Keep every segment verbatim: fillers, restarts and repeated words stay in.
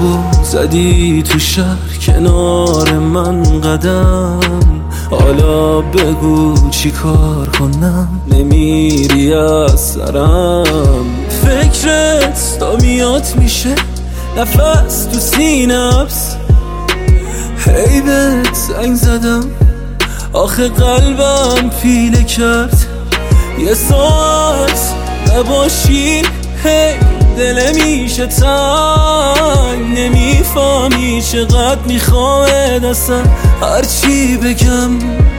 شبو زدی تو شهر کنار من قدم، حالا بگو چی کار کنم، نمیری از سرم. فکرت تا میاد میشه نفس تو سینه حبس، هی بهت زنگ زدم آخه قلبم پیله کرد. یه ساعت نباشی هی دل میشه تنگ، نمیفهمی چقدر میخوام اصلا هرچی بگم.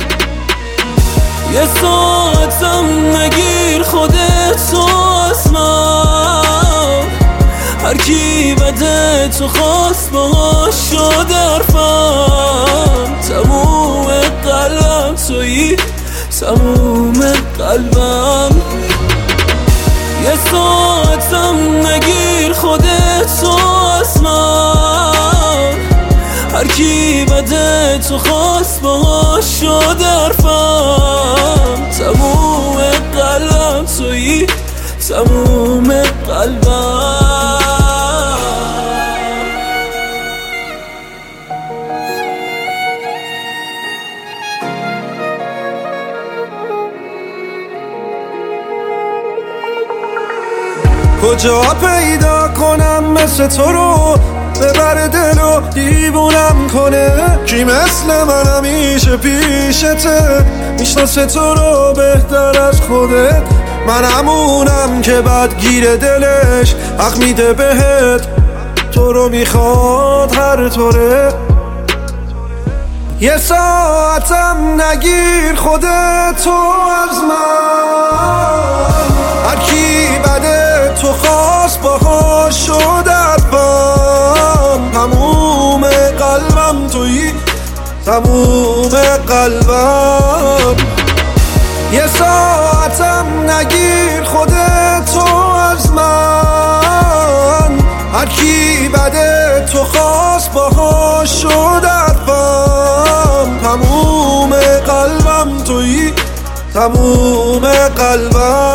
یه ساعتم نگیر خودتو از من، هر کی بده تو خواست باهاش شد حرفم. تموم قلبم تویی، تموم قلبم. یه ساعتم نگیر خودتو از من، هر کی بده تو خواست باهاش شد حرفم. تموم قلبم تویی، تموم قلبم. کجا پیدا کنم مثل تو رو ببر دل و دیوونم کنه، کی مثل من همیشه پیشته میشناسه تو رو بهتر از خودت. من همونم که بد گیر دلش حق میده بهت، تو رو میخواد هر طوره. یه ساعتم نگیر خودتو از من، هر کی بده تو خواست باهاش شد حرفم. تموم قلبم تویی، تموم قلبم. یه ساعتم نگیر خودتو از من، هر کی بده تو خواست باهاش شد حرفم. تموم قلبم تویی، تموم قلبم.